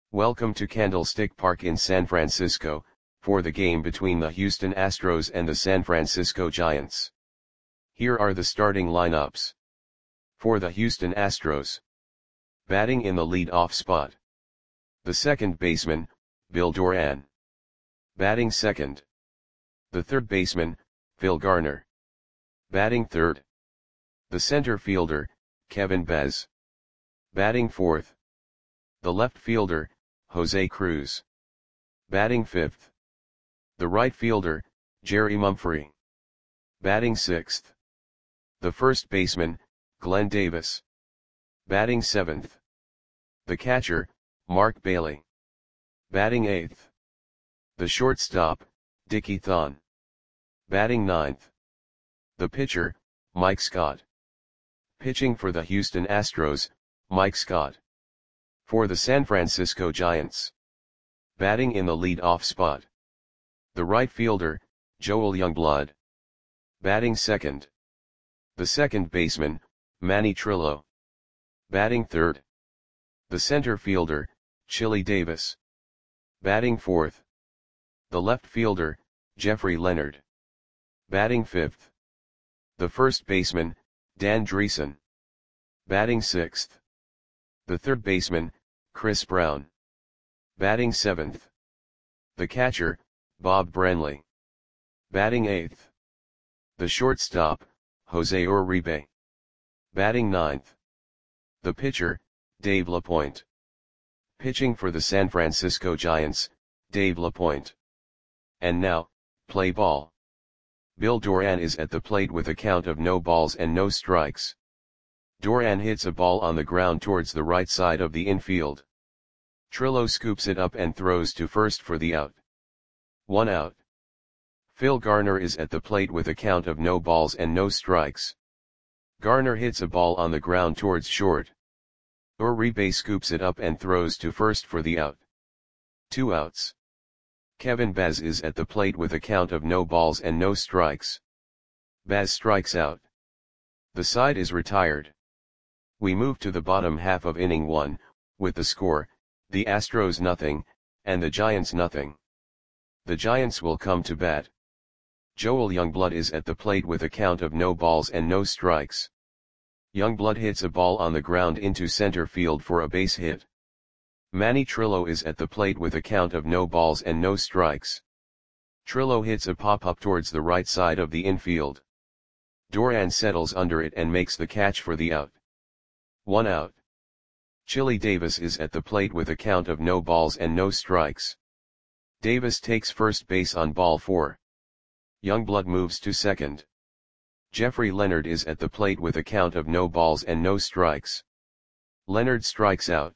Welcome to Candlestick Park in San Francisco, for the game between the Houston Astros and the San Francisco Giants. Here are the starting lineups. For the Houston Astros. Batting in the lead-off spot. The second baseman, Bill Doran. Batting second. The third baseman, Phil Garner. Batting third. The center fielder, Kevin Bez. Batting fourth. The left fielder, Jose Cruz. Batting fifth. The right fielder, Jerry Mumphrey. Batting sixth. The first baseman, Glenn Davis. Batting seventh. The catcher, Mark Bailey. Batting eighth. The shortstop, Dickie Thon. Batting ninth. The pitcher, Mike Scott. Pitching for the Houston Astros, Mike Scott. For the San Francisco Giants. Batting in the lead-off spot. The right fielder, Joel Youngblood. Batting second. The second baseman, Manny Trillo. Batting third. The center fielder, Chili Davis. Batting fourth. The left fielder, Jeffrey Leonard. Batting fifth. The first baseman, Dan Dreesen. Batting sixth. The third baseman, Chris Brown. Batting seventh. The catcher, Bob Branley. Batting eighth. The shortstop, Jose Uribe. Batting ninth. The pitcher, Dave LaPointe. Pitching for the San Francisco Giants, Dave LaPointe. And now, play ball. Bill Doran is at the plate with a count of no balls and no strikes. Doran hits a ball on the ground towards the right side of the infield. Trillo scoops it up and throws to first for the out. 1 out. Phil Garner is at the plate with a count of no balls and no strikes. Garner hits a ball on the ground towards short. Uribe scoops it up and throws to first for the out. 2 outs. Kevin Bez is at the plate with a count of no balls and no strikes. Bez strikes out. The side is retired. We move to the bottom half of inning 1, with the score, the Astros nothing, and the Giants nothing. The Giants will come to bat. Joel Youngblood is at the plate with a count of no balls and no strikes. Youngblood hits a ball on the ground into center field for a base hit. Manny Trillo is at the plate with a count of no balls and no strikes. Trillo hits a pop-up towards the right side of the infield. Doran settles under it and makes the catch for the out. 1 out. Chili Davis is at the plate with a count of no balls and no strikes. Davis takes first base on ball 4. Youngblood moves to second. Jeffrey Leonard is at the plate with a count of no balls and no strikes. Leonard strikes out.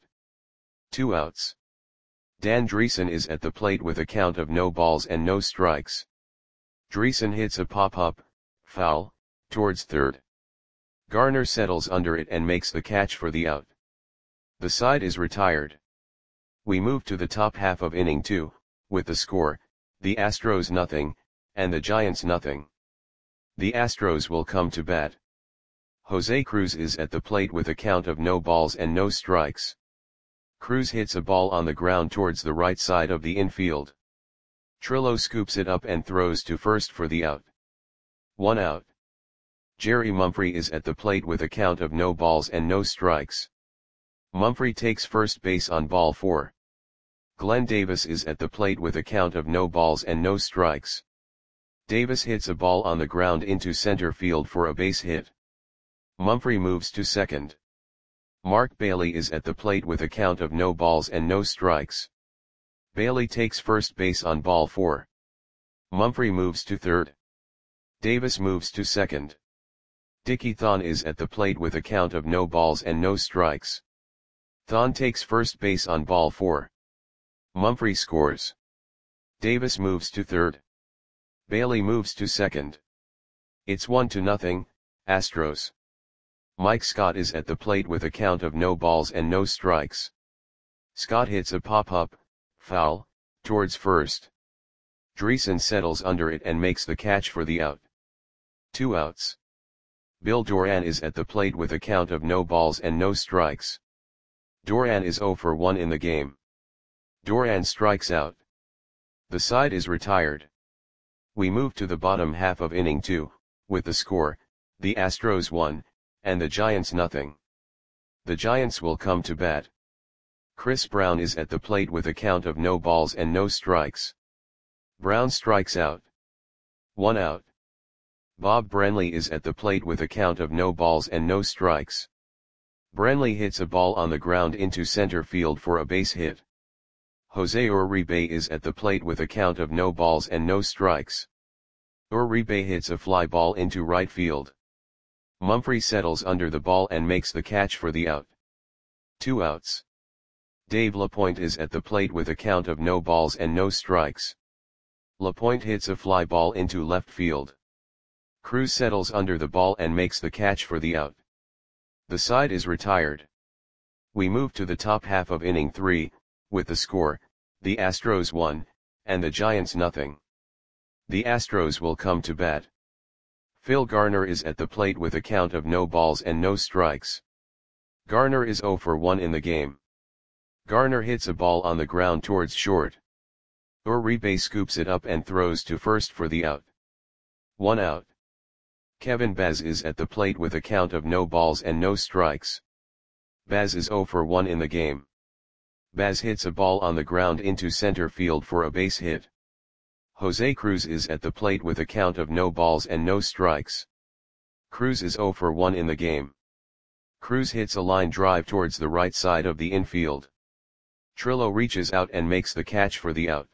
2 outs. Dan Dreesen is at the plate with a count of no balls and no strikes. Dreesen hits a pop-up, foul, towards third. Garner settles under it and makes the catch for the out. The side is retired. We move to the top half of inning 2, with the score, the Astros nothing, and the Giants nothing. The Astros will come to bat. Jose Cruz is at the plate with a count of no balls and no strikes. Cruz hits a ball on the ground towards the right side of the infield. Trillo scoops it up and throws to first for the out. 1 out. Jerry Mumphrey is at the plate with a count of no balls and no strikes. Mumphrey takes first base on ball 4. Glenn Davis is at the plate with a count of no balls and no strikes. Davis hits a ball on the ground into center field for a base hit. Mumphrey moves to second. Mark Bailey is at the plate with a count of no balls and no strikes. Bailey takes first base on ball 4. Mumphrey moves to third. Davis moves to second. Dickie Thon is at the plate with a count of no balls and no strikes. Thon takes first base on ball 4. Mumphrey scores. Davis moves to third. Bailey moves to second. It's 1-0, Astros. Mike Scott is at the plate with a count of no balls and no strikes. Scott hits a pop-up, foul, towards first. Dreesen settles under it and makes the catch for the out. 2 outs. Bill Doran is at the plate with a count of no balls and no strikes. Doran is 0 for 1 in the game. Duran strikes out. The side is retired. We move to the bottom half of inning 2, with the score, the Astros 1, and the Giants nothing. The Giants will come to bat. Chris Brown is at the plate with a count of no balls and no strikes. Brown strikes out. 1 out. Bob Brenly is at the plate with a count of no balls and no strikes. Brenly hits a ball on the ground into center field for a base hit. Jose Uribe is at the plate with a count of no balls and no strikes. Uribe hits a fly ball into right field. Mumphrey settles under the ball and makes the catch for the out. 2 outs. Dave LaPointe is at the plate with a count of no balls and no strikes. LaPointe hits a fly ball into left field. Cruz settles under the ball and makes the catch for the out. The side is retired. We move to the top half of inning 3, with the score, the Astros 1, and the Giants nothing. The Astros will come to bat. Phil Garner is at the plate with a count of no balls and no strikes. Garner is 0 for 1 in the game. Garner hits a ball on the ground towards short. Uribe scoops it up and throws to first for the out. 1 out. Kevin Baz is at the plate with a count of no balls and no strikes. Baz is 0 for 1 in the game. Baz hits a ball on the ground into center field for a base hit. Jose Cruz is at the plate with a count of no balls and no strikes. Cruz is 0 for 1 in the game. Cruz hits a line drive towards the right side of the infield. Trillo reaches out and makes the catch for the out.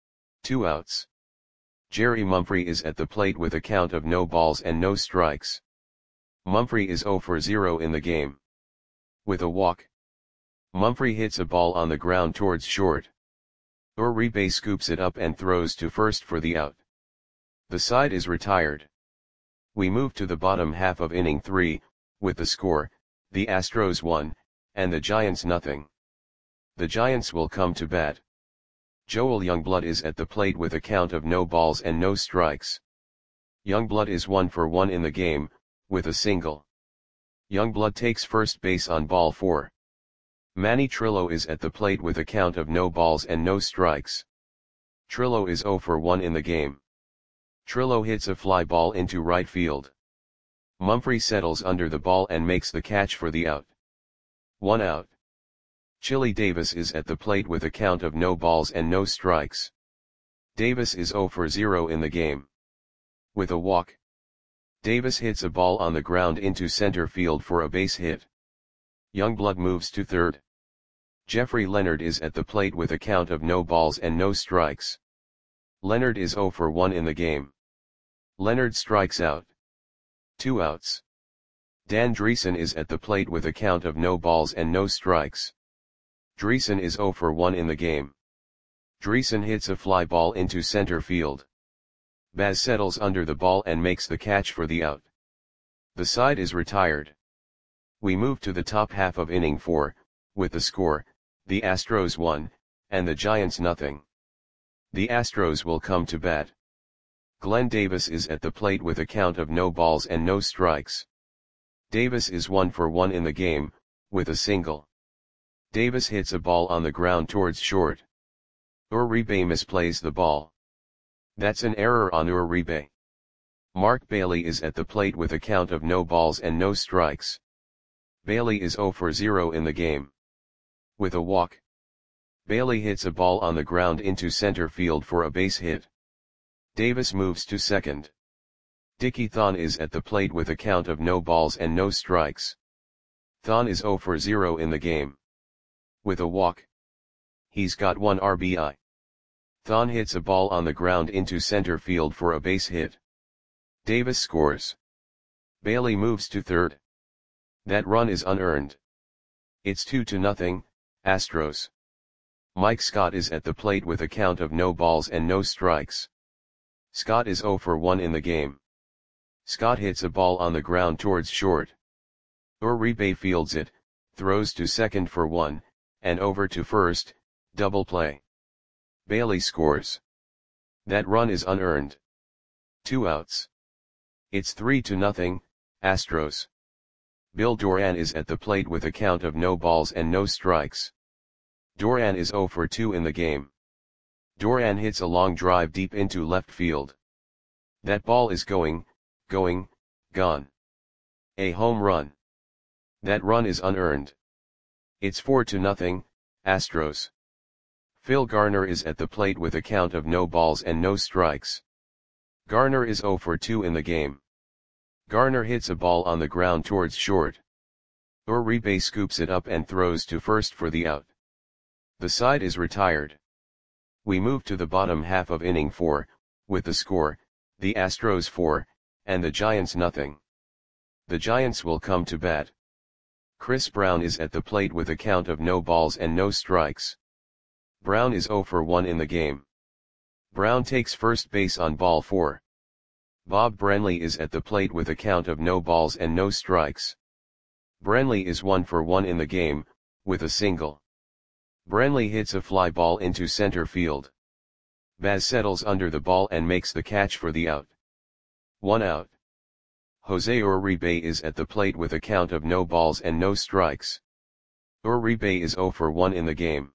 2 outs. Jerry Mumphrey is at the plate with a count of no balls and no strikes. Mumphrey is 0 for 0 in the game. With a walk. Mumphrey hits a ball on the ground towards short. Uribe scoops it up and throws to first for the out. The side is retired. We move to the bottom half of inning 3, with the score, the Astros 1, and the Giants nothing. The Giants will come to bat. Joel Youngblood is at the plate with a count of no balls and no strikes. Youngblood is 1 for 1 in the game, with a single. Youngblood takes first base on ball 4. Manny Trillo is at the plate with a count of no balls and no strikes. Trillo is 0 for 1 in the game. Trillo hits a fly ball into right field. Mumphrey settles under the ball and makes the catch for the out. 1 out. Chili Davis is at the plate with a count of no balls and no strikes. Davis is 0 for 0 in the game. With a walk. Davis hits a ball on the ground into center field for a base hit. Youngblood moves to third. Jeffrey Leonard is at the plate with a count of no balls and no strikes. Leonard is 0 for 1 in the game. Leonard strikes out. 2 outs. Dan Dreesen is at the plate with a count of no balls and no strikes. Dreesen is 0 for 1 in the game. Dreesen hits a fly ball into center field. Baz settles under the ball and makes the catch for the out. The side is retired. We move to the top half of inning 4, with the score, the Astros 1, and the Giants nothing. The Astros will come to bat. Glenn Davis is at the plate with a count of no balls and no strikes. Davis is 1 for 1 in the game, with a single. Davis hits a ball on the ground towards short. Uribe misplays the ball. That's an error on Uribe. Mark Bailey is at the plate with a count of no balls and no strikes. Bailey is 0 for 0 in the game. With a walk. Bailey hits a ball on the ground into center field for a base hit. Davis moves to second. Dickie Thon is at the plate with a count of no balls and no strikes. Thon is 0 for 0 in the game. With a walk. He's got 1 RBI. Thon hits a ball on the ground into center field for a base hit. Davis scores. Bailey moves to third. That run is unearned. It's 2-0, Astros. Mike Scott is at the plate with a count of no balls and no strikes. Scott is 0 for 1 in the game. Scott hits a ball on the ground towards short. Uribe fields it, throws to second for 1, and over to first, double play. Bailey scores. That run is unearned. 2 outs. It's 3-0, Astros. Bill Doran is at the plate with a count of no balls and no strikes. Doran is 0 for 2 in the game. Doran hits a long drive deep into left field. That ball is going, gone. A home run. That run is unearned. It's 4-0, Astros. Phil Garner is at the plate with a count of no balls and no strikes. Garner is 0 for 2 in the game. Garner hits a ball on the ground towards short. Uribe scoops it up and throws to first for the out. The side is retired. We move to the bottom half of inning 4, with the score, the Astros 4, and the Giants nothing. The Giants will come to bat. Chris Brown is at the plate with a count of no balls and no strikes. Brown is 0 for 1 in the game. Brown takes first base on ball 4. Bob Brenly is at the plate with a count of no balls and no strikes. Brenly is 1 for 1 in the game, with a single. Brenly hits a fly ball into center field. Baz settles under the ball and makes the catch for the out. 1 out. Jose Uribe is at the plate with a count of no balls and no strikes. Uribe is 0 for 1 in the game.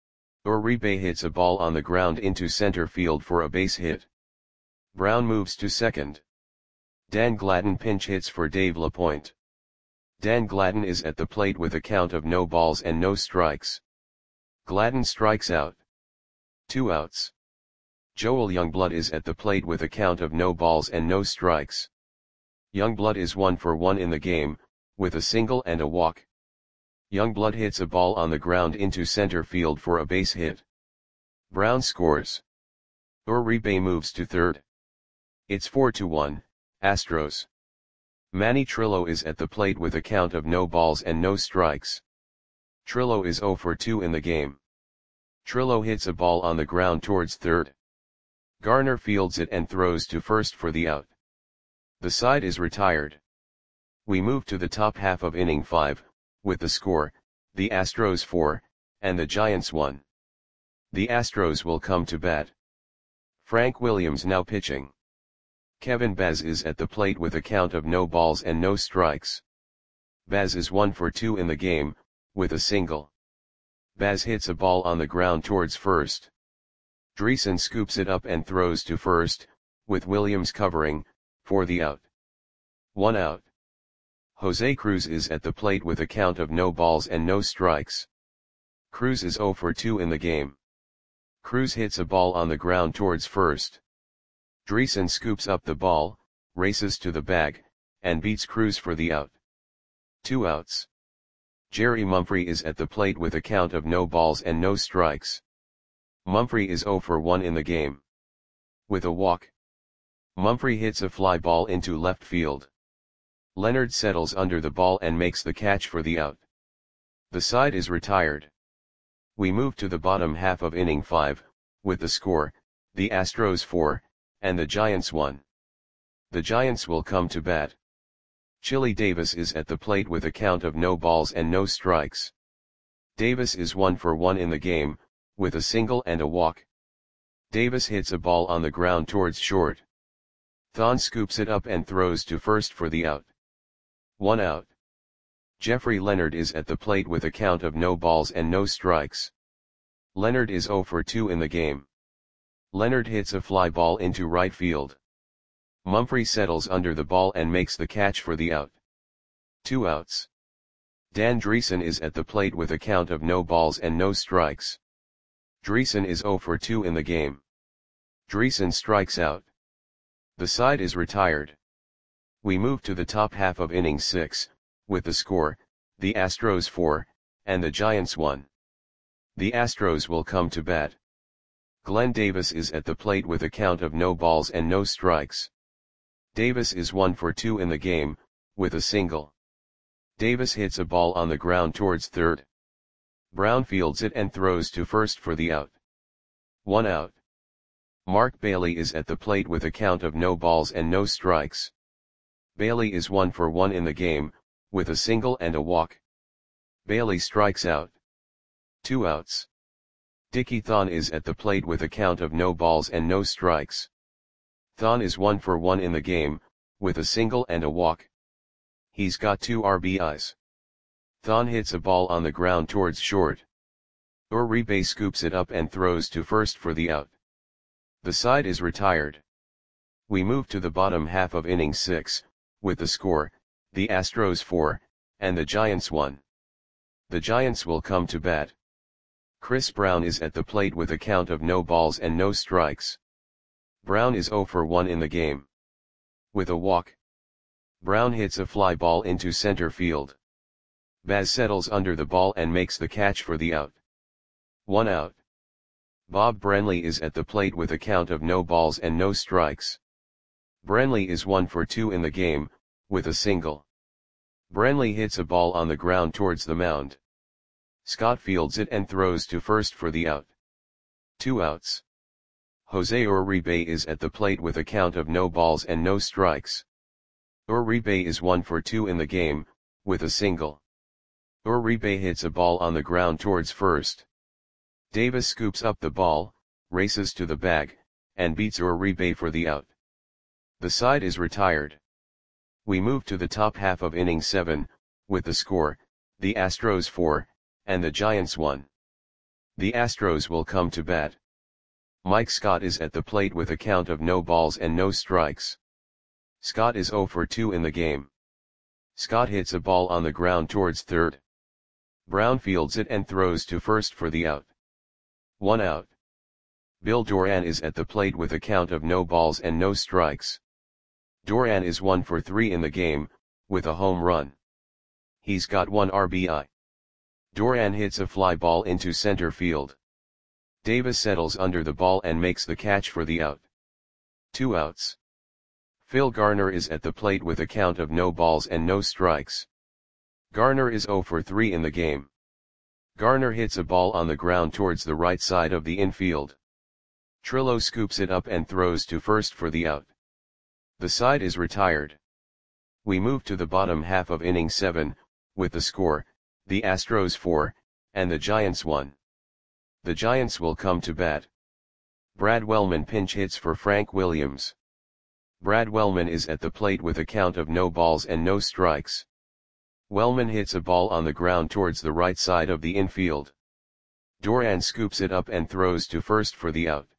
Uribe hits a ball on the ground into center field for a base hit. Brown moves to second. Dan Gladden pinch hits for Dave LaPointe. Dan Gladden is at the plate with a count of no balls and no strikes. Gladden strikes out. 2 outs. Joel Youngblood is at the plate with a count of no balls and no strikes. Youngblood is 1 for 1 in the game, with a single and a walk. Youngblood hits a ball on the ground into center field for a base hit. Brown scores. Uribe moves to third. It's 4-1, Astros. Manny Trillo is at the plate with a count of no balls and no strikes. Trillo is 0 for 2 in the game. Trillo hits a ball on the ground towards third. Garner fields it and throws to first for the out. The side is retired. We move to the top half of inning 5, with the score, the Astros 4, and the Giants 1. The Astros will come to bat. Frank Williams now pitching. Kevin Baz is at the plate with a count of no balls and no strikes. Baz is 1 for 2 in the game, with a single. Baz hits a ball on the ground towards first. Dreesen scoops it up and throws to first, with Williams covering, for the out. 1 out. Jose Cruz is at the plate with a count of no balls and no strikes. Cruz is 0 for 2 in the game. Cruz hits a ball on the ground towards first. Dreesen scoops up the ball, races to the bag, and beats Cruz for the out. 2 outs. Jerry Mumphrey is at the plate with a count of no balls and no strikes. Mumphrey is 0 for 1 in the game. With a walk. Mumphrey hits a fly ball into left field. Leonard settles under the ball and makes the catch for the out. The side is retired. We move to the bottom half of inning 5, with the score, the Astros 4, and the Giants 1. The Giants will come to bat. Chili Davis is at the plate with a count of no balls and no strikes. Davis is 1 for 1 in the game, with a single and a walk. Davis hits a ball on the ground towards short. Thon scoops it up and throws to first for the out. 1 out. Jeffrey Leonard is at the plate with a count of no balls and no strikes. Leonard is 0 for 2 in the game. Leonard hits a fly ball into right field. Mumphrey settles under the ball and makes the catch for the out. 2 outs. Dan Dreesen is at the plate with a count of no balls and no strikes. Dreesen is 0 for 2 in the game. Dreesen strikes out. The side is retired. We move to the top half of inning 6, with the score, the Astros 4, and the Giants 1. The Astros will come to bat. Glenn Davis is at the plate with a count of no balls and no strikes. Davis is 1 for 2 in the game, with a single. Davis hits a ball on the ground towards third. Brown fields it and throws to first for the out. 1 out. Mark Bailey is at the plate with a count of no balls and no strikes. Bailey is 1 for 1 in the game, with a single and a walk. Bailey strikes out. 2 outs. Dickie Thon is at the plate with a count of no balls and no strikes. Thon is 1 for 1 in the game, with a single and a walk. He's got 2 RBIs. Thon hits a ball on the ground towards short. Uribe scoops it up and throws to first for the out. The side is retired. We move to the bottom half of inning 6, with the score, the Astros 4, and the Giants 1. The Giants will come to bat. Chris Brown is at the plate with a count of no balls and no strikes. Brown is 0 for 1 in the game. With a walk, Brown hits a fly ball into center field. Baz settles under the ball and makes the catch for the out. 1 out. Bob Brenly is at the plate with a count of no balls and no strikes. Brenly is 1 for 2 in the game, with a single. Brenly hits a ball on the ground towards the mound. Scott fields it and throws to first for the out. 2 outs. Jose Uribe is at the plate with a count of no balls and no strikes. Uribe is 1 for 2 in the game, with a single. Uribe hits a ball on the ground towards first. Davis scoops up the ball, races to the bag, and beats Uribe for the out. The side is retired. We move to the top half of inning 7, with the score, the Astros 4, and the Giants 1. The Astros will come to bat. Mike Scott is at the plate with a count of no balls and no strikes. Scott is 0 for 2 in the game. Scott hits a ball on the ground towards third. Brown fields it and throws to first for the out. 1 out. Bill Doran is at the plate with a count of no balls and no strikes. Doran is 1 for 3 in the game, with a home run. He's got 1 RBI. Doran hits a fly ball into center field. Davis settles under the ball and makes the catch for the out. 2 outs. Phil Garner is at the plate with a count of no balls and no strikes. Garner is 0 for 3 in the game. Garner hits a ball on the ground towards the right side of the infield. Trillo scoops it up and throws to first for the out. The side is retired. We move to the bottom half of inning 7, with the score, the Astros 4, and the Giants 1. The Giants will come to bat. Brad Wellman pinch hits for Frank Williams. Brad Wellman is at the plate with a count of no balls and no strikes. Wellman hits a ball on the ground towards the right side of the infield. Doran scoops it up and throws to first for the out.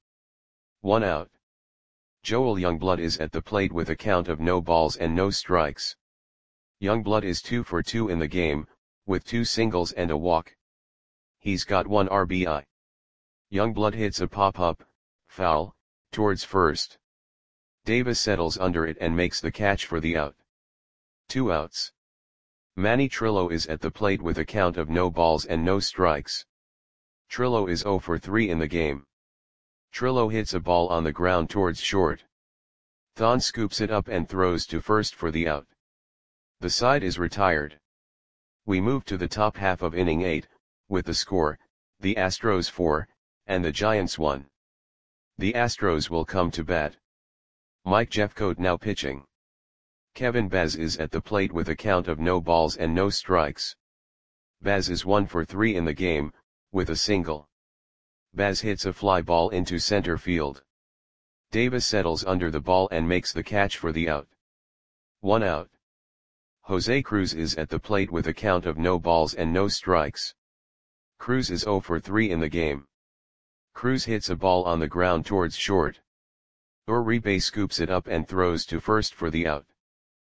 1 out. Joel Youngblood is at the plate with a count of no balls and no strikes. Youngblood is 2 for 2 in the game, with 2 singles and a walk. He's got 1 RBI. Youngblood hits a pop-up, foul, towards first. Davis settles under it and makes the catch for the out. 2 outs. Manny Trillo is at the plate with a count of no balls and no strikes. Trillo is 0 for 3 in the game. Trillo hits a ball on the ground towards short. Thon scoops it up and throws to first for the out. The side is retired. We move to the top half of inning 8, with the score, the Astros 4, and the Giants 1. The Astros will come to bat. Mike Jeffcoat now pitching. Kevin Baz is at the plate with a count of no balls and no strikes. Baz is 1 for 3 in the game, with a single. Baz hits a fly ball into center field. Davis settles under the ball and makes the catch for the out. 1 out. Jose Cruz is at the plate with a count of no balls and no strikes. Cruz is 0 for 3 in the game. Cruz hits a ball on the ground towards short. Uribe scoops it up and throws to first for the out.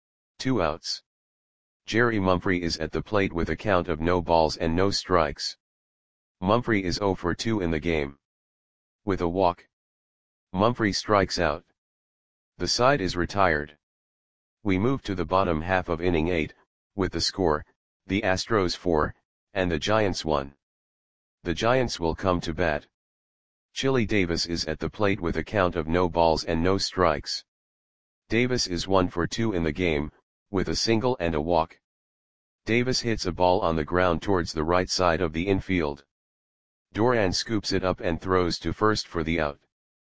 2 outs. Jerry Mumphrey is at the plate with a count of no balls and no strikes. Mumphrey is 0 for 2 in the game. With a walk, Mumphrey strikes out. The side is retired. We move to the bottom half of inning 8, with the score, the Astros 4, and the Giants 1. The Giants will come to bat. Chili Davis is at the plate with a count of no balls and no strikes. Davis is 1 for 2 in the game, with a single and a walk. Davis hits a ball on the ground towards the right side of the infield. Doran scoops it up and throws to first for the out.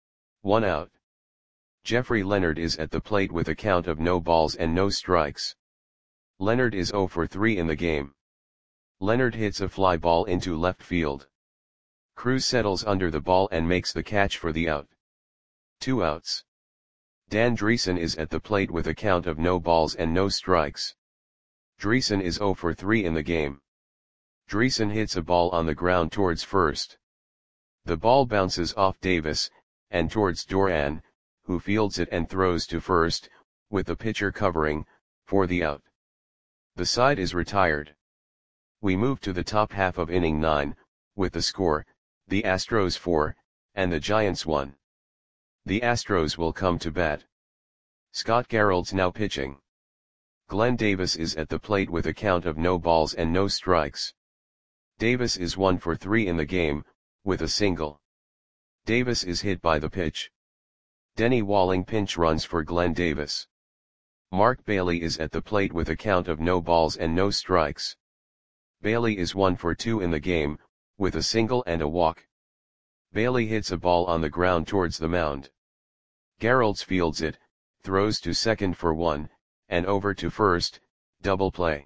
1 out. Jeffrey Leonard is at the plate with a count of no balls and no strikes. Leonard is 0 for 3 in the game. Leonard hits a fly ball into left field. Cruz settles under the ball and makes the catch for the out. 2 outs. Dan Dreesen is at the plate with a count of no balls and no strikes. Dreesen is 0 for 3 in the game. Dreesen hits a ball on the ground towards first. The ball bounces off Davis, and towards Duran, who fields it and throws to first, with the pitcher covering, for the out. The side is retired. We move to the top half of inning 9, with the score, the Astros 4, and the Giants 1. The Astros will come to bat. Scott Gerold's now pitching. Glenn Davis is at the plate with a count of no balls and no strikes. Davis is 1 for 3 in the game, with a single. Davis is hit by the pitch. Denny Walling pinch runs for Glenn Davis. Mark Bailey is at the plate with a count of no balls and no strikes. Bailey is 1 for 2 in the game, with a single and a walk. Bailey hits a ball on the ground towards the mound. Gerolds fields it, throws to second for 1, and over to first, double play.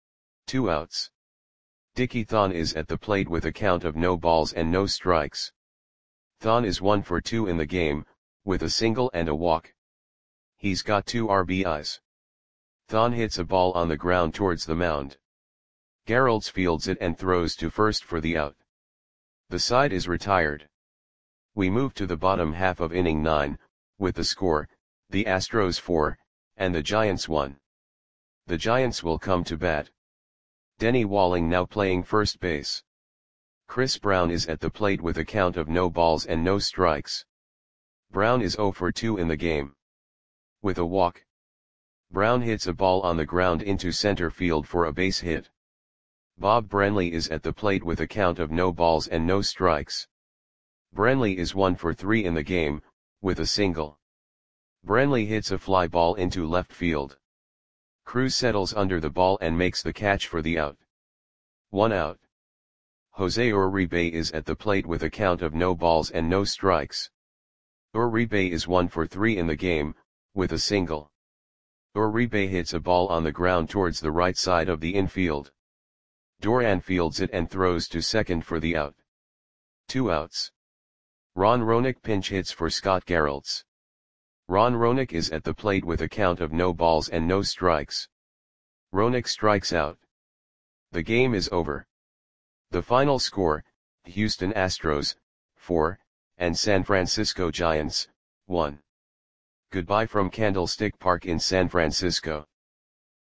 2 outs. Dickie Thon is at the plate with a count of no balls and no strikes. Thon is 1 for 2 in the game, with a single and a walk. He's got 2 RBIs. Thon hits a ball on the ground towards the mound. Gerolds fields it and throws to first for the out. The side is retired. We move to the bottom half of inning 9, with the score, the Astros 4, and the Giants 1. The Giants will come to bat. Denny Walling now playing first base. Chris Brown is at the plate with a count of no balls and no strikes. Brown is 0 for 2 in the game. With a walk. Brown hits a ball on the ground into center field for a base hit. Bob Brenly is at the plate with a count of no balls and no strikes. Brenly is 1 for 3 in the game, with a single. Brenly hits a fly ball into left field. Cruz settles under the ball and makes the catch for the out. 1 out. Jose Uribe is at the plate with a count of no balls and no strikes. Uribe is 1 for 3 in the game, with a single. Uribe hits a ball on the ground towards the right side of the infield. Duran fields it and throws to second for the out. 2 outs. Ron Roenick pinch hits for Scott Gerolds. Ron Roenick is at the plate with a count of no balls and no strikes. Roenick strikes out. The game is over. The final score, Houston Astros, 4, and San Francisco Giants, 1. Goodbye from Candlestick Park in San Francisco.